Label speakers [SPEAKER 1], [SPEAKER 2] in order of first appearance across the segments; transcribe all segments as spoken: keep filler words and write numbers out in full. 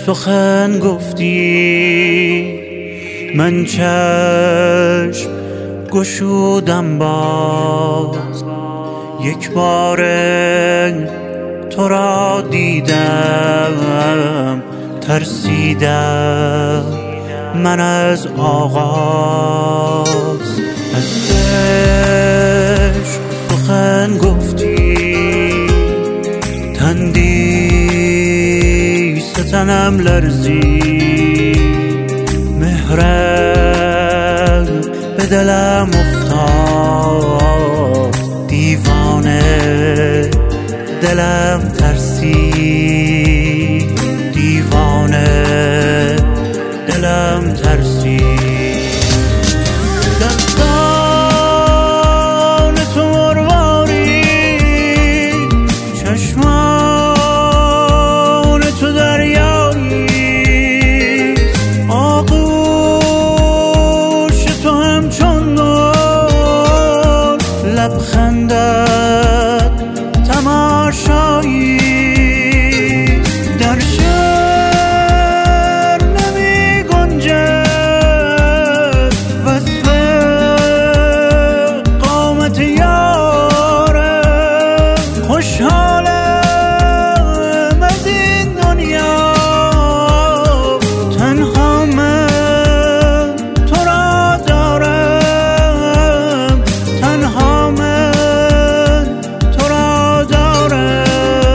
[SPEAKER 1] سخن گفتی، من چشم گشودم باز، یک بار تو را دیدم، ترسیدم من از آغاز. از عشق سخن گفتی، تندی ستنم لرزی، مهرت به دلم افتاد، دیوانه دلم ترسی، دیوانه دلم ترسی. دستان تو مرواری، چشمان تو دریایی، آغوش تو همچون نور، لبخندت تماشایی. در شعر نمی گنجد وصف قامت یاره، خوشحالم از این دنیا، تنها من تو را دارم، تنها من تو را دارم.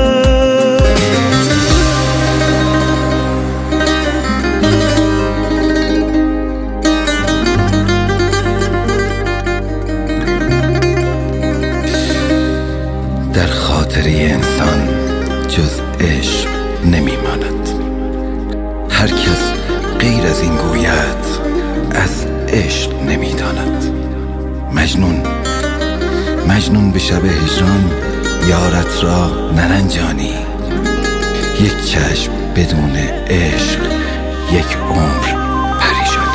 [SPEAKER 2] در خاطره انسان جز عشق نمی ماند. هر کس غیر از این گوید از عشق نمی داند. مجنون مجنون به شب هجران یارت را نرنجانی، یک چشم بدون عشق یک عمر پریشانی.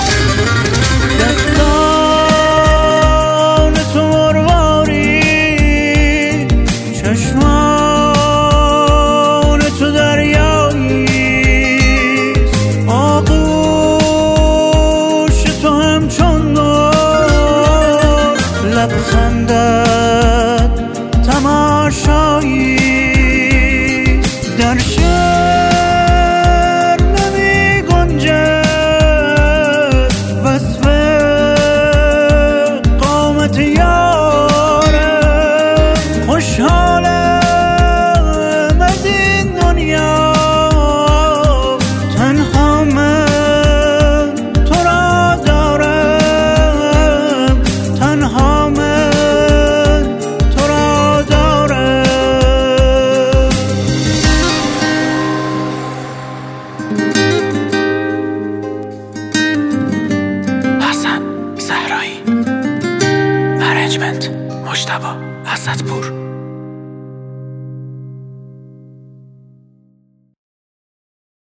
[SPEAKER 1] دستان تو مرواری، چشمان تو دریایی، آغوش تو همچون نور، لبخندت تماشایی. در شعر نمی گنجد وصف قامت یاره، خوشحالم از این دنیا، تنها من تو را دارم، تنها من تو را دارم.
[SPEAKER 3] حسن زهرایی، ارنجمنت مجتبی اسدپور.